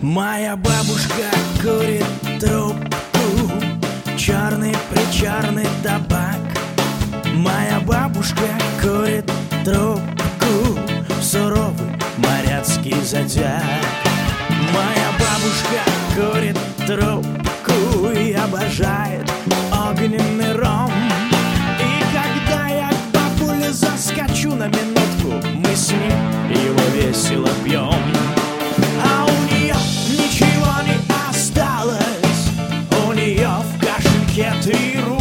Моя бабушка курит трубку, черный-причерный табак. Моя бабушка курит трубку, суровый моряцкий зодиак. Моя бабушка курит трубку и обожает огненный ром. И когда я к бабуле заскочу на минутку, мы с ним его весело пьем. А у нее ничего не осталось, у нее в кошельке 3 рубля.